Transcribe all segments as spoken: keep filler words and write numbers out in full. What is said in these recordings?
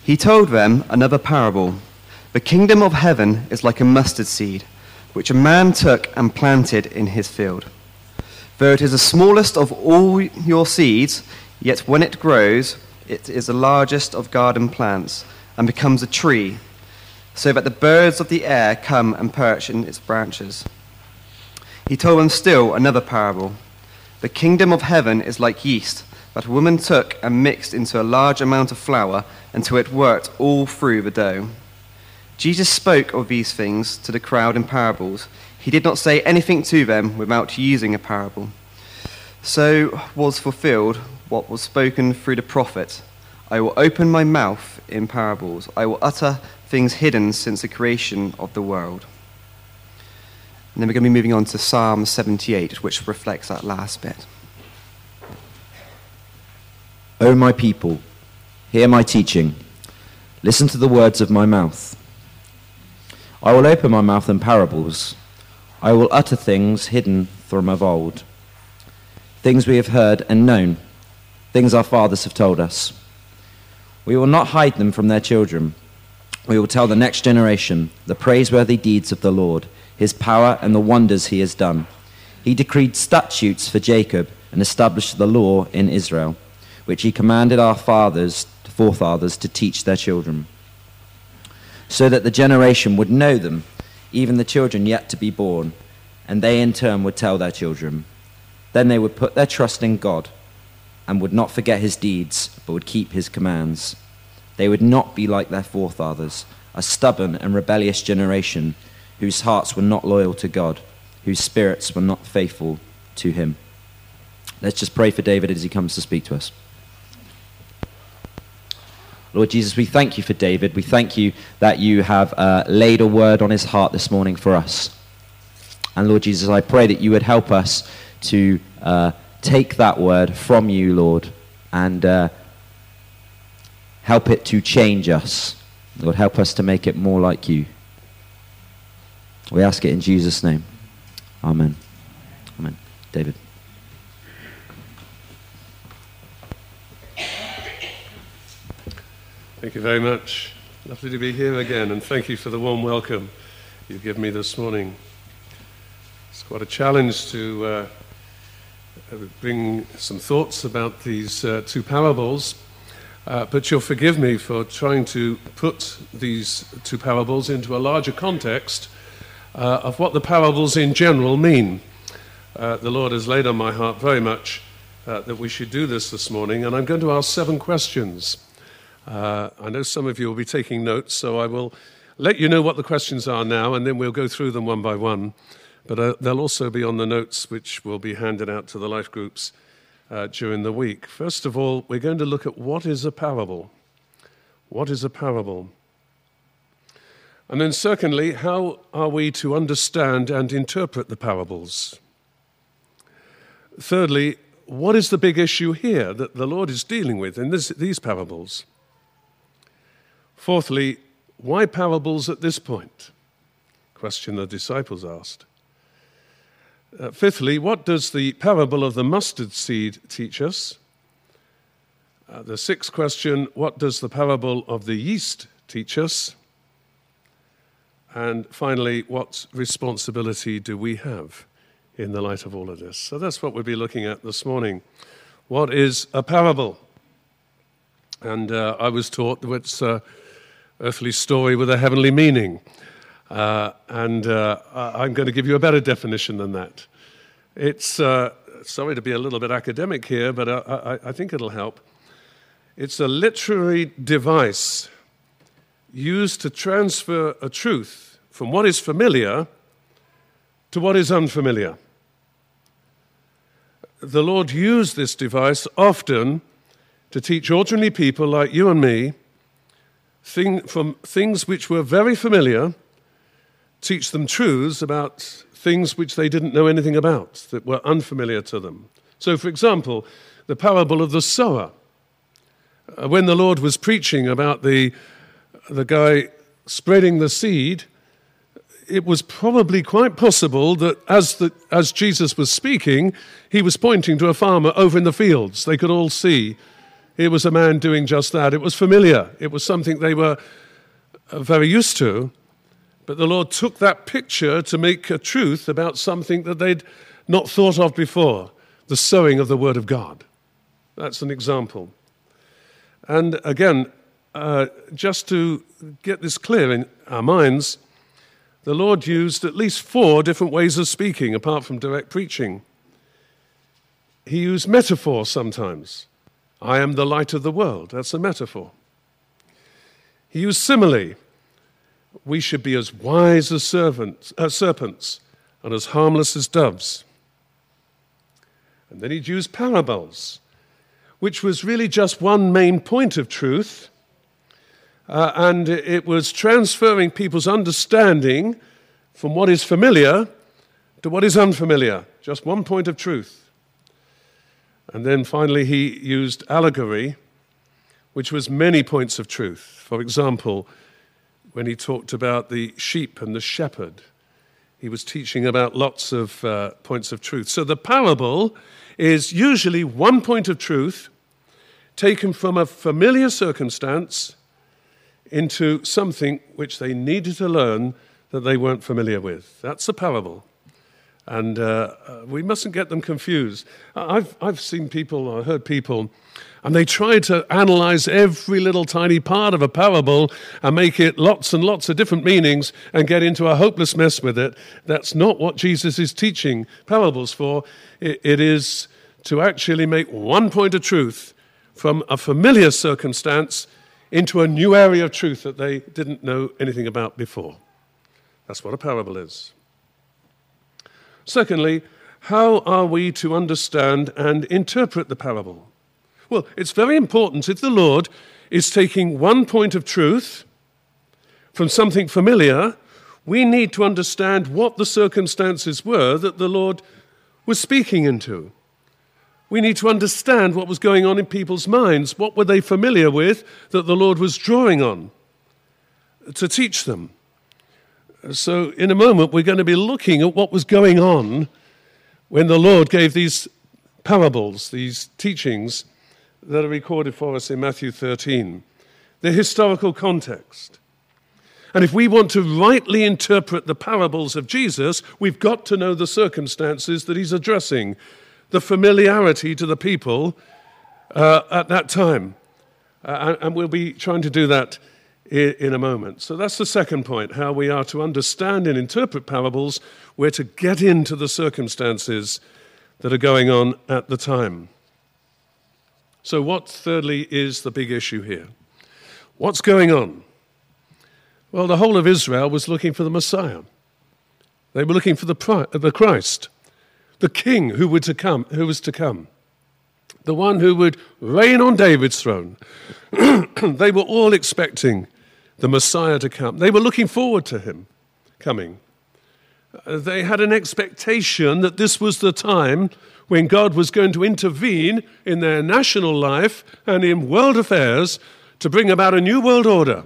He told them another parable. The kingdom of heaven is like a mustard seed, which a man took and planted in his field. Though it is the smallest of all your seeds, yet when it grows, it is the largest of garden plants and becomes a tree, so that the birds of the air come and perch in its branches. He told them still another parable. The kingdom of heaven is like yeast that a woman took and mixed into a large amount of flour until it worked all through the dough. Jesus spoke of these things to the crowd in parables. He did not say anything to them without using a parable. So was fulfilled what was spoken through the prophet. I will open my mouth in parables. I will utter things hidden since the creation of the world. And then we're going to be moving on to Psalm seventy-eight, which reflects that last bit. O my people, hear my teaching. Listen to the words of my mouth. I will open my mouth in parables. I will utter things hidden from of old, things we have heard and known, things our fathers have told us. We will not hide them from their children. We will tell the next generation the praiseworthy deeds of the Lord, his power and the wonders he has done. He decreed statutes for Jacob and established the law in Israel, which he commanded our fathers, forefathers to teach their children, so that the generation would know them, even the children yet to be born, and they in turn would tell their children. Then they would put their trust in God and would not forget his deeds, but would keep his commands. They would not be like their forefathers, a stubborn and rebellious generation whose hearts were not loyal to God, whose spirits were not faithful to him. Let's just pray for David as he comes to speak to us. Lord Jesus, we thank you for David. We thank you that you have uh, laid a word on his heart this morning for us. And Lord Jesus, I pray that you would help us to uh, take that word from you, Lord, and uh, help it to change us. Lord, help us to make it more like you. We ask it in Jesus' name. Amen. Amen. David. Thank you very much. Lovely to be here again, and thank you for the warm welcome you've given me this morning. It's quite a challenge to uh, bring some thoughts about these uh, two parables, uh, but you'll forgive me for trying to put these two parables into a larger context uh, of what the parables in general mean. Uh, the Lord has laid on my heart very much uh, that we should do this this morning, and I'm going to ask seven questions. Uh, I know some of you will be taking notes, so I will let you know what the questions are now, and then we'll go through them one by one. But uh, they'll also be on the notes which will be handed out to the life groups uh, during the week. First of all, we're going to look at what is a parable. What is a parable? And then secondly, how are we to understand and interpret the parables? Thirdly, what is the big issue here that the Lord is dealing with in this, these parables? Fourthly, why parables at this point? Question the disciples asked. Uh, fifthly, what does the parable of the mustard seed teach us? Uh, the sixth question, what does the parable of the yeast teach us? And finally, what responsibility do we have in the light of all of this? So that's what we'll be looking at this morning. What is a parable? And uh, I was taught that it's an earthly story with a heavenly meaning. Uh, and uh, I'm going to give you a better definition than that. It's, uh, sorry to be a little bit academic here, but I, I, I think it'll help. It's a literary device used to transfer a truth from what is familiar to what is unfamiliar. The Lord used this device often to teach ordinary people like you and me thing, from things which were very familiar, teach them truths about things which they didn't know anything about, that were unfamiliar to them. So, for example, the parable of the sower. Uh, when the Lord was preaching about the, the guy spreading the seed, it was probably quite possible that as, the, as Jesus was speaking, he was pointing to a farmer over in the fields. They could all see Here was a man doing just that. It was familiar. It was something they were very used to. But the Lord took that picture to make a truth about something that they'd not thought of before, the sowing of the Word of God. That's an example. And again, uh, just to get this clear in our minds, the Lord used at least four different ways of speaking, apart from direct preaching. He used metaphor sometimes. I am the light of the world. That's a metaphor. He used simile. We should be as wise as servants, uh, serpents and as harmless as doves. And then he'd use parables, which was really just one main point of truth. Uh, and it was transferring people's understanding from what is familiar to what is unfamiliar. Just one point of truth. And then finally he used allegory, which was many points of truth. For example, when he talked about the sheep and the shepherd, he was teaching about lots of uh, points of truth. So the parable is usually one point of truth taken from a familiar circumstance into something which they needed to learn that they weren't familiar with. That's a parable. And uh, we mustn't get them confused. I've, I've seen people, I heard people, and they try to analyze every little tiny part of a parable and make it lots and lots of different meanings and get into a hopeless mess with it. That's not what Jesus is teaching parables for. It, it is to actually make one point of truth from a familiar circumstance into a new area of truth that they didn't know anything about before. That's what a parable is. Secondly, how are we to understand and interpret the parable? Well, it's very important if the Lord is taking one point of truth from something familiar, we need to understand what the circumstances were that the Lord was speaking into. We need to understand what was going on in people's minds. What were they familiar with that the Lord was drawing on to teach them? So in a moment, we're going to be looking at what was going on when the Lord gave these parables, these teachings that are recorded for us in Matthew thirteen, the historical context. And if we want to rightly interpret the parables of Jesus, we've got to know the circumstances that he's addressing, the familiarity to the people uh, at that time. Uh, and we'll be trying to do that in a moment. So that's the second point, how we are to understand and interpret parables. We're to get into the circumstances that are going on at the time. So what, thirdly, is the big issue here? What's going on? Well, the whole of Israel was looking for the Messiah. They were looking for the, the Christ, the King who, would to come, who was to come, the one who would reign on David's throne. They were all expecting the Messiah to come. They were looking forward to him coming. They had an expectation that this was the time when God was going to intervene in their national life and in world affairs to bring about a new world order.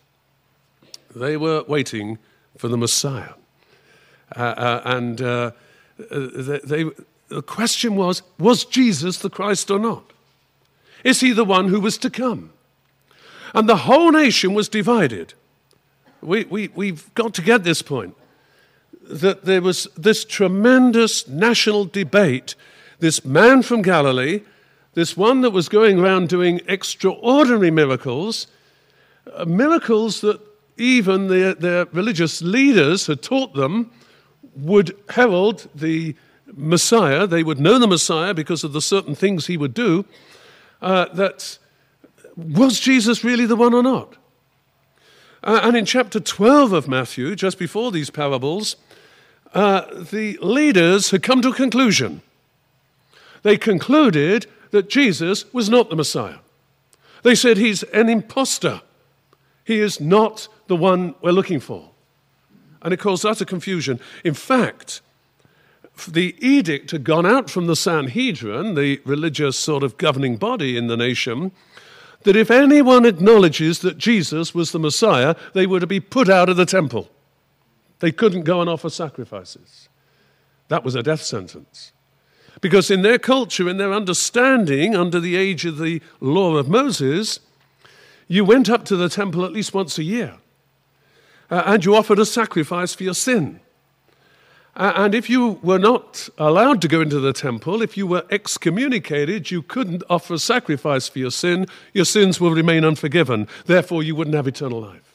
They were waiting for the Messiah. Uh, uh, and uh, they, they, the question was, was Jesus the Christ or not? Is he the one who was to come? And the whole nation was divided. We, we, we've got to get this point, that there was this tremendous national debate. This man from Galilee, this one that was going around doing extraordinary miracles, uh, miracles that even their, their religious leaders had taught them would herald the Messiah. They would know the Messiah because of the certain things he would do, uh, that was Jesus really the one or not? Uh, and in chapter twelve of Matthew, just before these parables, uh, the leaders had come to a conclusion. They concluded that Jesus was not the Messiah. They said he's an imposter. He is not the one we're looking for. And it caused utter confusion. In fact, the edict had gone out from the Sanhedrin, the religious sort of governing body in the nation, that if anyone acknowledges that Jesus was the Messiah, they were to be put out of the temple. They couldn't go and offer sacrifices. That was a death sentence. Because in their culture, in their understanding, under the age of the law of Moses, you went up to the temple at least once a year. Uh, and you offered a sacrifice for your sin. Uh, and if you were not allowed to go into the temple, if you were excommunicated, you couldn't offer a sacrifice for your sin. Your sins will remain unforgiven. Therefore, you wouldn't have eternal life.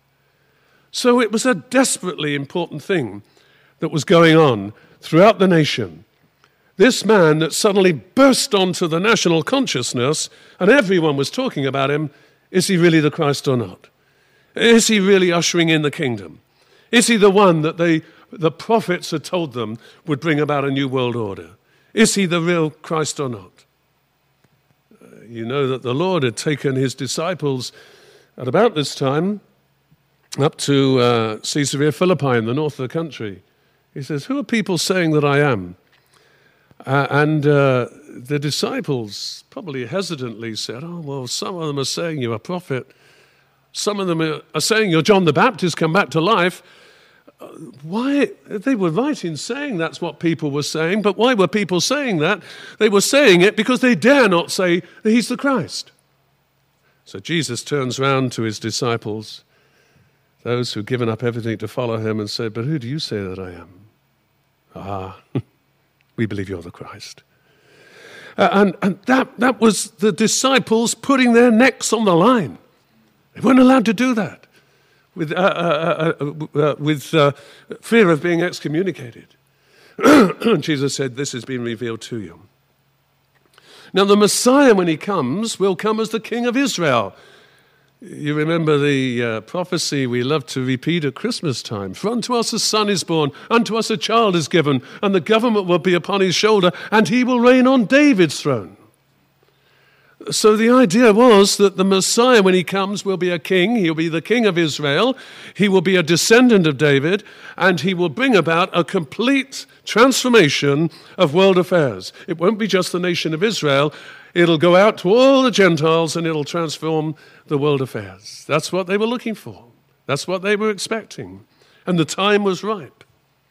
So it was a desperately important thing that was going on throughout the nation. This man that suddenly burst onto the national consciousness, and everyone was talking about him, is he really the Christ or not? Is he really ushering in the kingdom? Is he the one that they, the prophets had told them would bring about a new world order? Is he the real Christ or not? Uh, you know that the Lord had taken his disciples at about this time up to uh, Caesarea Philippi in the north of the country. He says, who are people saying that I am? Uh, and uh, the disciples probably hesitantly said, oh, well, some of them are saying you're a prophet. Some of them are, are saying you're John the Baptist come back to life. Uh, why? They were right in saying that's what people were saying, but why were people saying that? They were saying it because they dare not say that he's the Christ. So Jesus turns round to his disciples, those who've given up everything to follow him, and said, but who do you say that I am? Ah, we believe you're the Christ. Uh, and and that, that was the disciples putting their necks on the line. They weren't allowed to do that with, uh, uh, uh, uh, with uh, fear of being excommunicated. Jesus said, this has been revealed to you. Now the Messiah, when he comes, will come as the King of Israel. You remember the uh, prophecy we love to repeat at Christmas time. For unto us a son is born, unto us a child is given, and the government will be upon his shoulder, and he will reign on David's throne. So the idea was that the Messiah, when he comes, will be a king. He'll be the King of Israel. He will be a descendant of David, and he will bring about a complete transformation of world affairs. It won't be just the nation of Israel. It'll go out to all the Gentiles, and it'll transform the world affairs. That's what they were looking for. That's what they were expecting. And the time was ripe.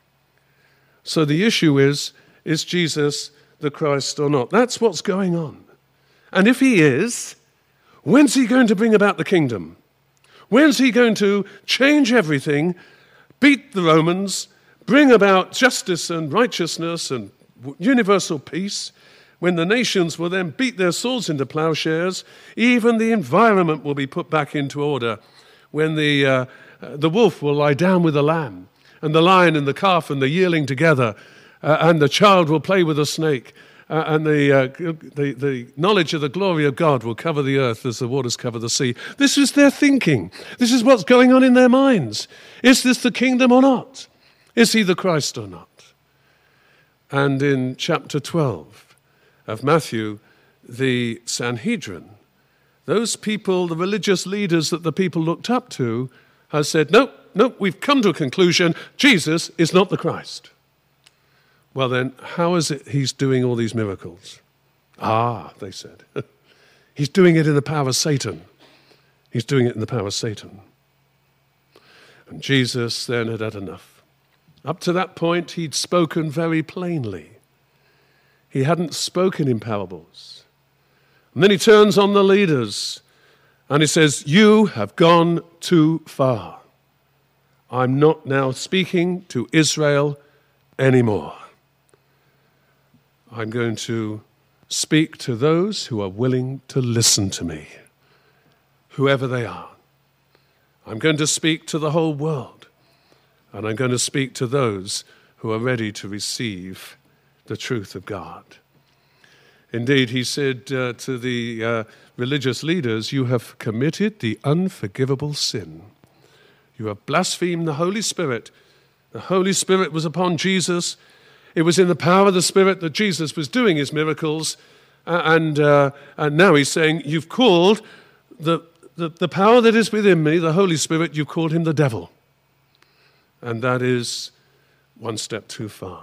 So the issue is, is Jesus the Christ or not? That's what's going on. And if he is, when's he going to bring about the kingdom? When's he going to change everything, beat the Romans, bring about justice and righteousness and universal peace? When the nations will then beat their swords into plowshares, even the environment will be put back into order. When the, uh, the wolf will lie down with the lamb, and the lion and the calf and the yearling together, uh, and the child will play with the snake, uh, and the, uh, the, the knowledge of the glory of God will cover the earth as the waters cover the sea. This is their thinking. This is what's going on in their minds. Is this the kingdom or not? Is he the Christ or not? And in chapter twelve of Matthew, the Sanhedrin, those people, the religious leaders that the people looked up to, have said, no, no, we've come to a conclusion, Jesus is not the Christ. Well then, how is it he's doing all these miracles? Ah, they said, he's doing it in the power of Satan. He's doing it in the power of Satan. And Jesus then had had enough. Up to that point, he'd spoken very plainly. He hadn't spoken in parables. And then he turns on the leaders and he says, you have gone too far. I'm not now speaking to Israel anymore. I'm going to speak to those who are willing to listen to me, whoever they are. I'm going to speak to the whole world, and I'm going to speak to those who are ready to receive the truth of God. Indeed, he said uh, to the uh, religious leaders, you have committed the unforgivable sin. You have blasphemed the Holy Spirit. The Holy Spirit was upon Jesus. It was in the power of the Spirit that Jesus was doing his miracles. Uh, and, uh, and now he's saying, you've called the, the, the power that is within me, the Holy Spirit, you've called him the devil. And that is one step too far.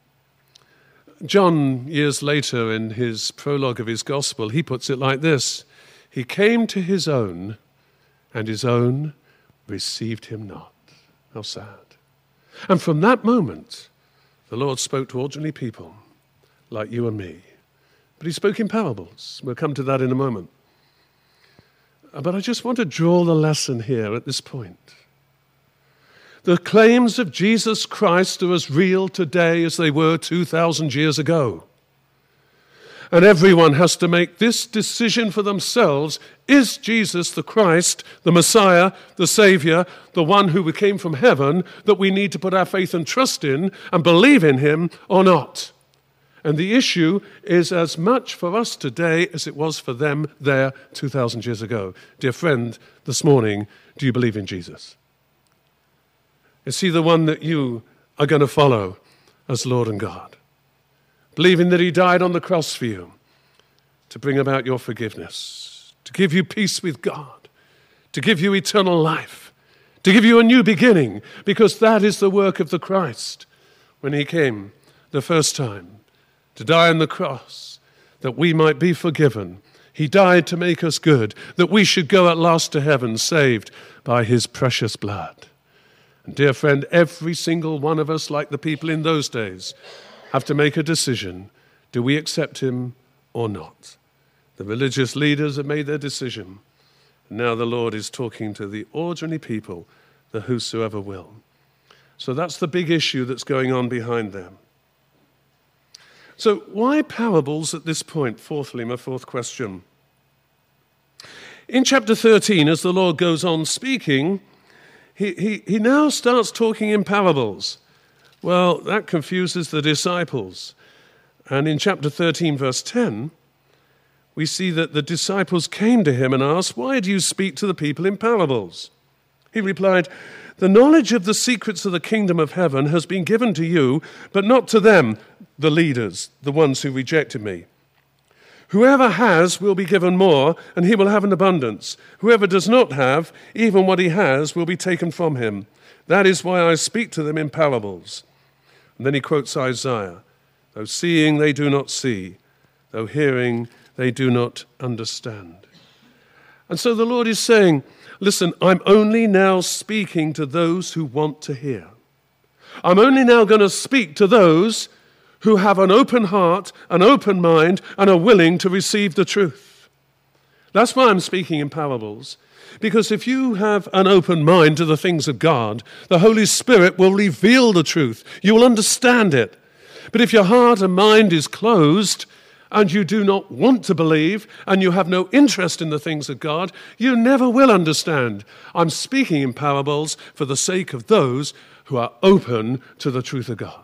John, years later, in his prologue of his gospel, he puts it like this. He came to his own, and his own received him not. How sad. And from that moment, the Lord spoke to ordinary people, like you and me. But he spoke in parables. We'll come to that in a moment. But I just want to draw the lesson here at this point. The claims of Jesus Christ are as real today as they were two thousand years ago. And everyone has to make this decision for themselves. Is Jesus the Christ, the Messiah, the Savior, the one who came from heaven, that we need to put our faith and trust in and believe in him or not? And the issue is as much for us today as it was for them there two thousand years ago. Dear friend, this morning, do you believe in Jesus? Is he the one that you are going to follow as Lord and God? Believing that he died on the cross for you to bring about your forgiveness, to give you peace with God, to give you eternal life, to give you a new beginning, because that is the work of the Christ when he came the first time to die on the cross, that we might be forgiven. He died to make us good, that we should go at last to heaven, saved by his precious blood. And dear friend, every single one of us, like the people in those days, have to make a decision. Do we accept him or not? The religious leaders have made their decision. And now the Lord is talking to the ordinary people, the whosoever will. So that's the big issue that's going on behind them. So why parables at this point? Fourthly, my fourth question. In chapter thirteen, as the Lord goes on speaking, he, he, he now starts talking in parables. Well, that confuses the disciples. And in chapter thirteen, verse ten, we see that the disciples came to him and asked, "Why do you speak to the people in parables?" He replied, "The knowledge of the secrets of the kingdom of heaven has been given to you, but not to them, the leaders, the ones who rejected me. Whoever has will be given more, and he will have an abundance. Whoever does not have, even what he has will be taken from him. That is why I speak to them in parables." And then he quotes Isaiah, "Though seeing they do not see, though hearing they do not understand." And so the Lord is saying, listen, I'm only now speaking to those who want to hear. I'm only now going to speak to those who have an open heart, an open mind, and are willing to receive the truth. That's why I'm speaking in parables. Because if you have an open mind to the things of God, the Holy Spirit will reveal the truth. You will understand it. But if your heart and mind is closed, and you do not want to believe, and you have no interest in the things of God, you never will understand. I'm speaking in parables for the sake of those who are open to the truth of God.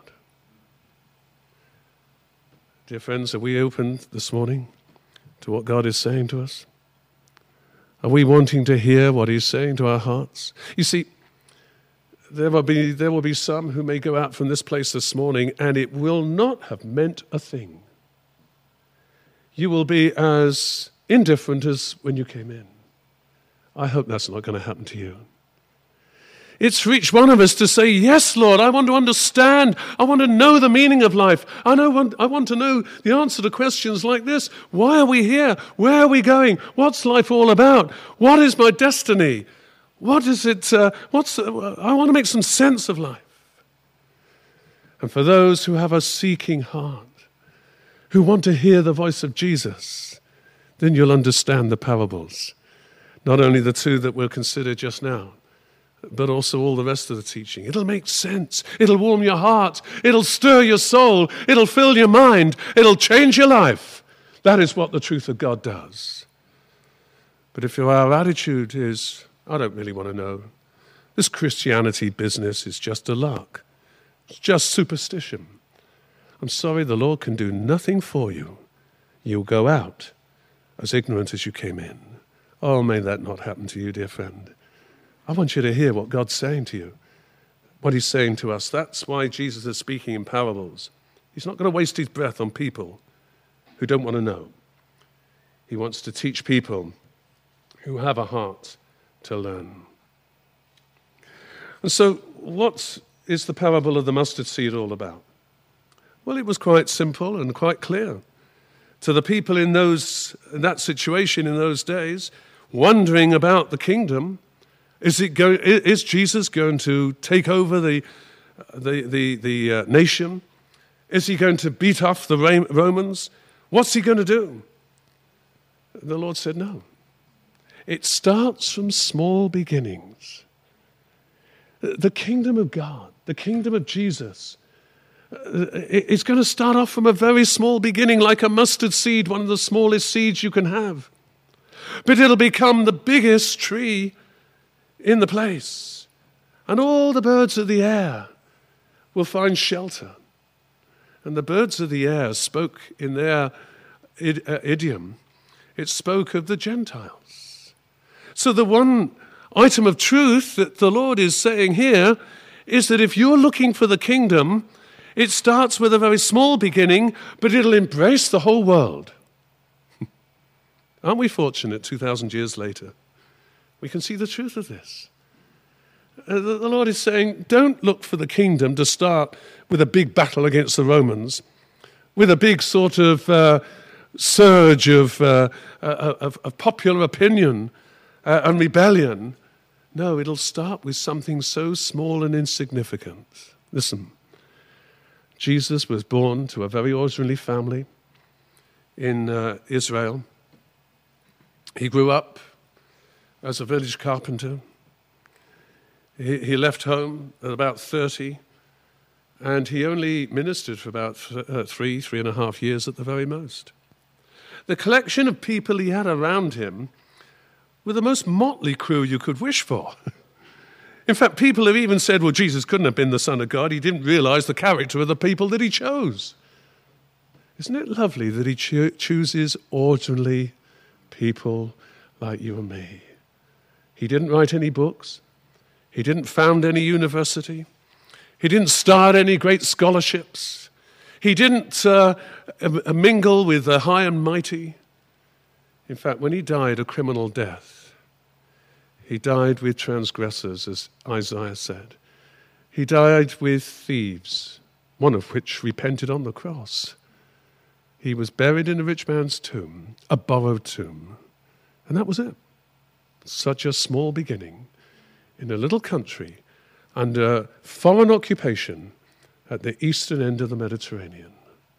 Dear friends, are we open this morning to what God is saying to us? Are we wanting to hear what he's saying to our hearts? You see, there will be, there will be some who may go out from this place this morning and it will not have meant a thing. You will be as indifferent as when you came in. I hope that's not going to happen to you. It's for each one of us to say, yes, Lord, I want to understand. I want to know the meaning of life. I know. I want to know the answer to questions like this. Why are we here? Where are we going? What's life all about? What is my destiny? What is it? Uh, what's? Uh, I want to make some sense of life. And for those who have a seeking heart, who want to hear the voice of Jesus, then you'll understand the parables. Not only the two that we'll consider just now, but also all the rest of the teaching. It'll make sense. It'll warm your heart. It'll stir your soul. It'll fill your mind. It'll change your life. That is what the truth of God does. But if our attitude is, I don't really want to know, this Christianity business is just a lark. It's just superstition. I'm sorry, the Lord can do nothing for you. You'll go out as ignorant as you came in. Oh, may that not happen to you, dear friend. I want you to hear what God's saying to you, what he's saying to us. That's why Jesus is speaking in parables. He's not going to waste his breath on people who don't want to know. He wants to teach people who have a heart to learn. And so what is the parable of the mustard seed all about? Well, it was quite simple and quite clear. To the people in those in that situation in those days, wondering about the kingdom, is it go, is Jesus going to take over the the the, the uh, nation? Is he going to beat off the Romans? What's he going to do? The Lord said, no. It starts from small beginnings. The kingdom of God, the kingdom of Jesus, it's going to start off from a very small beginning, like a mustard seed, one of the smallest seeds you can have. But it'll become the biggest tree in the place. And all the birds of the air will find shelter. And the birds of the air spoke in their idiom. It spoke of the Gentiles. So the one item of truth that the Lord is saying here is that if you're looking for the kingdom, it starts with a very small beginning, but it'll embrace the whole world. Aren't we fortunate two thousand years later? We can see the truth of this. Uh, the, the Lord is saying, don't look for the kingdom to start with a big battle against the Romans, with a big sort of uh, surge of, uh, uh, of, of popular opinion uh, and rebellion. No, it'll start with something so small and insignificant. Listen, Jesus was born to a very ordinary family in uh, Israel. He grew up as a village carpenter. He, he left home at about thirty, and he only ministered for about th- uh, three, three and a half years at the very most. The collection of people he had around him were the most motley crew you could wish for. In fact, people have even said, well, Jesus couldn't have been the Son of God. He didn't realize the character of the people that he chose. Isn't it lovely that he cho- chooses ordinary people like you and me? He didn't write any books. He didn't found any university. He didn't start any great scholarships. He didn't uh, mingle with the high and mighty. In fact, when he died a criminal death, he died with transgressors, as Isaiah said. He died with thieves, one of which repented on the cross. He was buried in a rich man's tomb, a borrowed tomb. And that was it. Such a small beginning in a little country under foreign occupation at the eastern end of the Mediterranean.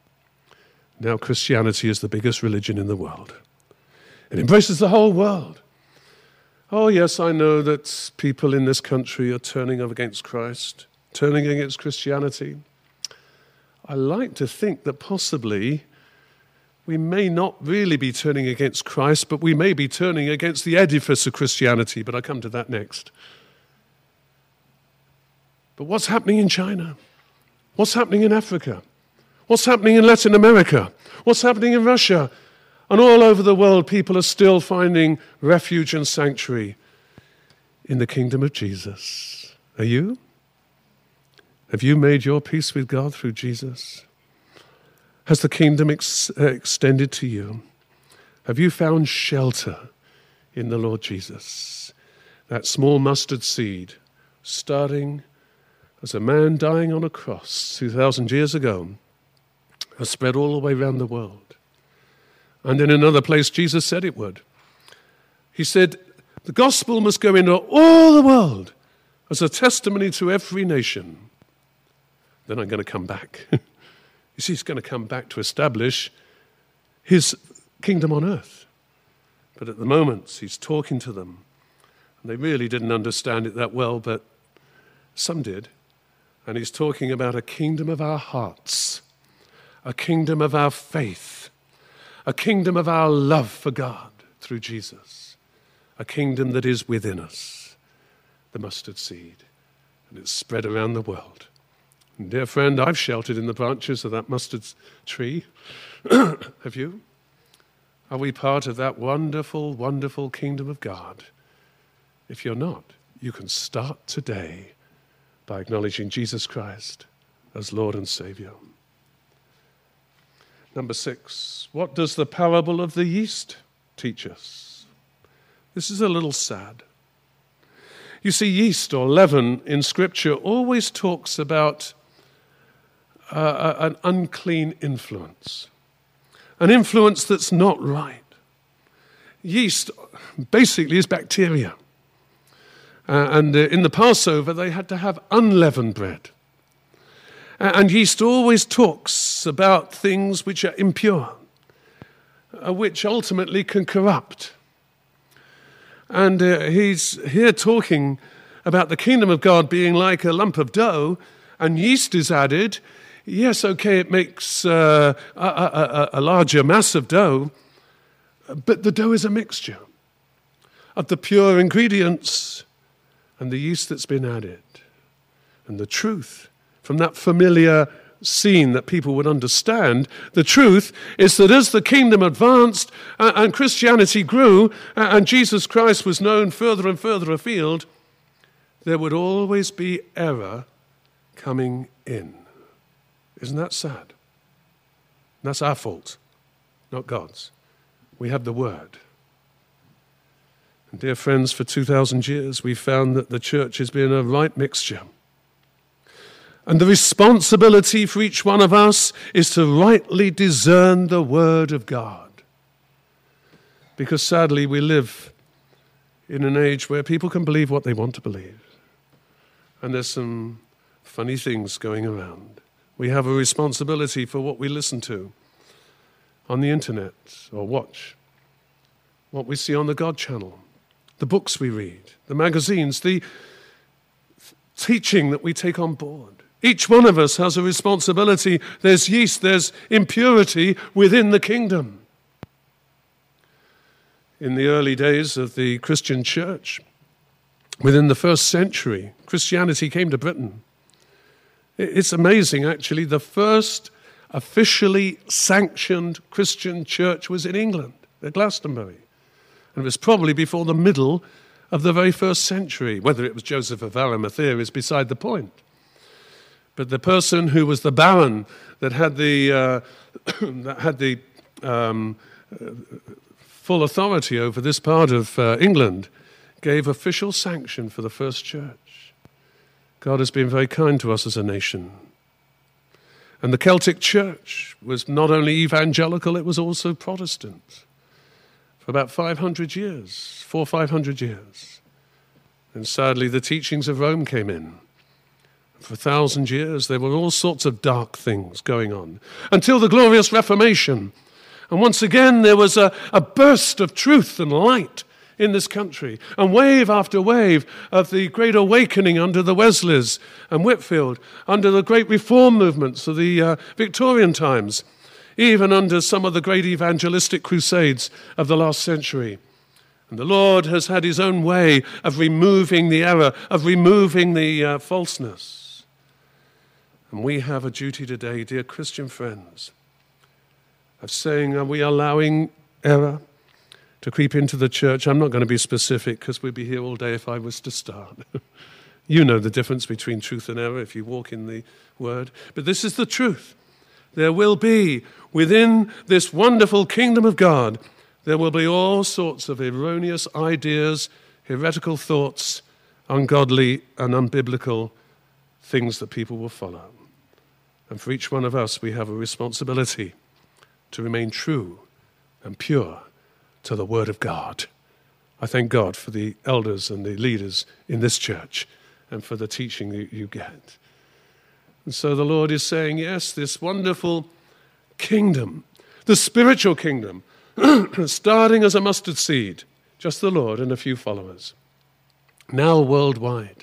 Now Christianity is the biggest religion in the world. It embraces the whole world. Oh, yes, I know that people in this country are turning against Christ, turning against Christianity. I like to think that possibly we may not really be turning against Christ, but we may be turning against the edifice of Christianity, but I'll come to that next. But what's happening in China? What's happening in Africa? What's happening in Latin America? What's happening in Russia? And all over the world, people are still finding refuge and sanctuary in the kingdom of Jesus. Are you? Have you made your peace with God through Jesus? Has the kingdom ex- uh, extended to you? Have you found shelter in the Lord Jesus? That small mustard seed, starting as a man dying on a cross two thousand years ago, has spread all the way around the world. And in another place, Jesus said it would. He said, the gospel must go into all the world as a testimony to every nation. Then I'm going to come back. You see, he's going to come back to establish his kingdom on earth. But at the moment, he's talking to them. And they really didn't understand it that well, but some did. And he's talking about a kingdom of our hearts, a kingdom of our faith, a kingdom of our love for God through Jesus, a kingdom that is within us, the mustard seed, and it's spread around the world. And dear friend, I've sheltered in the branches of that mustard tree. Have you? Are we part of that wonderful, wonderful kingdom of God? If you're not, you can start today by acknowledging Jesus Christ as Lord and Savior. Number six, what does the parable of the yeast teach us? This is a little sad. You see, yeast or leaven in Scripture always talks about uh, an unclean influence, an influence that's not right. Yeast basically is bacteria. Uh, and uh, in the Passover, they had to have unleavened bread. And yeast always talks about things which are impure, uh, which ultimately can corrupt. And uh, he's here talking about the kingdom of God being like a lump of dough, and yeast is added. Yes, okay, it makes uh, a, a, a larger mass of dough, but the dough is a mixture of the pure ingredients and the yeast that's been added. And the truth, from that familiar scene that people would understand, the truth is that as the kingdom advanced uh, and Christianity grew uh, and Jesus Christ was known further and further afield, there would always be error coming in. Isn't that sad? That's our fault, not God's. We have the word. And dear friends, for two thousand years we've found that the church has been a right mixture. And the responsibility for each one of us is to rightly discern the word of God. Because sadly we live in an age where people can believe what they want to believe. And there's some funny things going around. We have a responsibility for what we listen to on the internet or watch, what we see on the God channel, the books we read, the magazines, the teaching that we take on board. Each one of us has a responsibility. There's yeast, there's impurity within the kingdom. In the early days of the Christian church, within the first century, Christianity came to Britain. It's amazing, actually. The first officially sanctioned Christian church was in England, at Glastonbury. And it was probably before the middle of the very first century. Whether it was Joseph of Arimathea is beside the point. But the person who was the baron that had the, uh, that had the um, full authority over this part of uh, England gave official sanction for the first church. God has been very kind to us as a nation. And the Celtic church was not only evangelical, it was also Protestant for about five hundred years, four or five hundred years. And sadly, the teachings of Rome came in. For a thousand years, there were all sorts of dark things going on until the glorious Reformation. And once again, there was a, a burst of truth and light in this country, and wave after wave of the great awakening under the Wesleys and Whitefield, under the great reform movements of the uh, Victorian times, even under some of the great evangelistic crusades of the last century. And the Lord has had his own way of removing the error, of removing the uh, falseness. And we have a duty today, dear Christian friends, of saying, are we allowing error to creep into the church? I'm not going to be specific because we'd be here all day if I was to start. You know the difference between truth and error if you walk in the word. But this is the truth. There will be, within this wonderful kingdom of God, there will be all sorts of erroneous ideas, heretical thoughts, ungodly and unbiblical things that people will follow. And for each one of us, we have a responsibility to remain true and pure to the word of God. I thank God for the elders and the leaders in this church and for the teaching that you get. And so the Lord is saying, yes, this wonderful kingdom, the spiritual kingdom, starting as a mustard seed, just the Lord and a few followers, now worldwide.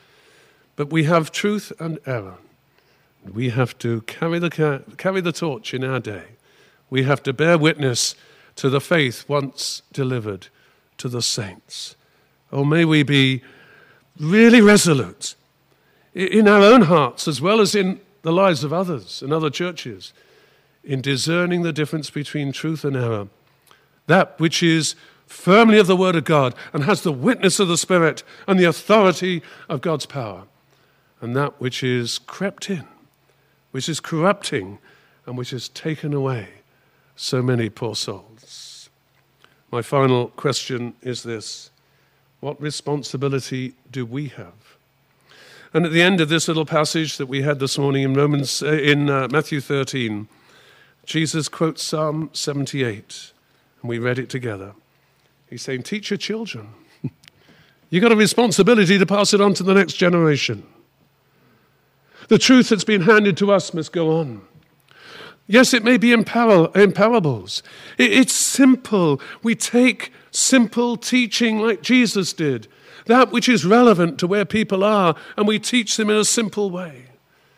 But we have truth and error. We have to carry the, carry the torch in our day. We have to bear witness to the faith once delivered to the saints. Oh, may we be really resolute in our own hearts as well as in the lives of others and other churches in discerning the difference between truth and error. That which is firmly of the word of God and has the witness of the Spirit and the authority of God's power. And that which is crept in, which is corrupting and which has taken away so many poor souls. My final question is this: what responsibility do we have? And at the end of this little passage that we had this morning in Romans, uh, in uh, Matthew thirteen, Jesus quotes Psalm seventy-eight, and we read it together. He's saying, teach your children. You've got a responsibility to pass it on to the next generation. The truth that's been handed to us must go on. Yes, it may be in, par- in parables. It, it's simple. We take simple teaching like Jesus did, that which is relevant to where people are, and we teach them in a simple way.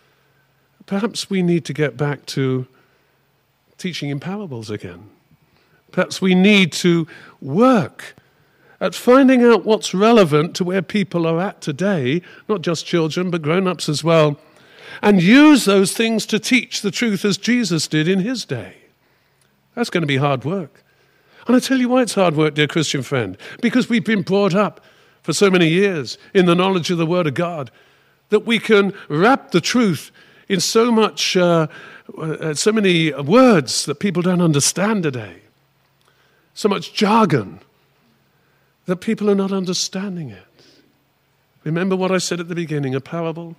Perhaps we need to get back to teaching in parables again. Perhaps we need to work at finding out what's relevant to where people are at today, not just children, but grown-ups as well, and use those things to teach the truth as Jesus did in his day. That's going to be hard work. And I tell you why it's hard work, dear Christian friend, because we've been brought up for so many years in the knowledge of the Word of God that we can wrap the truth in so much, uh, uh, so many words that people don't understand today, so much jargon that people are not understanding it. Remember what I said at the beginning, a parable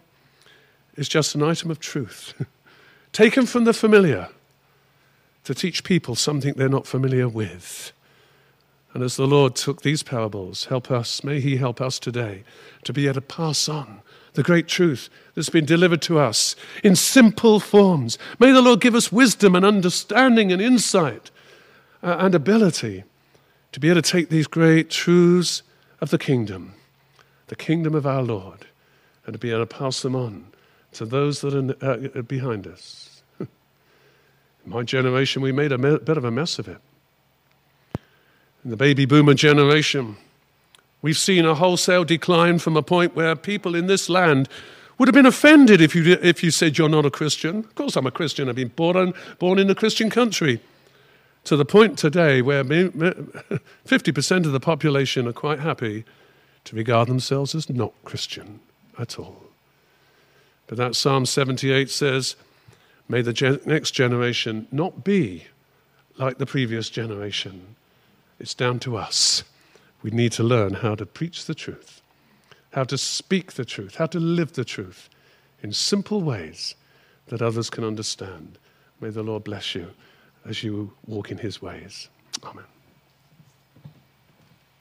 is just an item of truth taken from the familiar to teach people something they're not familiar with. And as the Lord took these parables, help us, may he help us today to be able to pass on the great truth that's been delivered to us in simple forms. May the Lord give us wisdom and understanding and insight uh, and ability to be able to take these great truths of the kingdom, the kingdom of our Lord, and to be able to pass them on to those that are uh, behind us. In my generation, we made a me- bit of a mess of it. In the baby boomer generation, we've seen a wholesale decline from a point where people in this land would have been offended if you if you said you're not a Christian. Of course I'm a Christian. I've been born, born in a Christian country. To the point today where fifty percent of the population are quite happy to regard themselves as not Christian at all. But that Psalm seventy-eight says, may the gen- next generation not be like the previous generation. It's down to us. We need to learn how to preach the truth, how to speak the truth, how to live the truth in simple ways that others can understand. May the Lord bless you as you walk in his ways. Amen.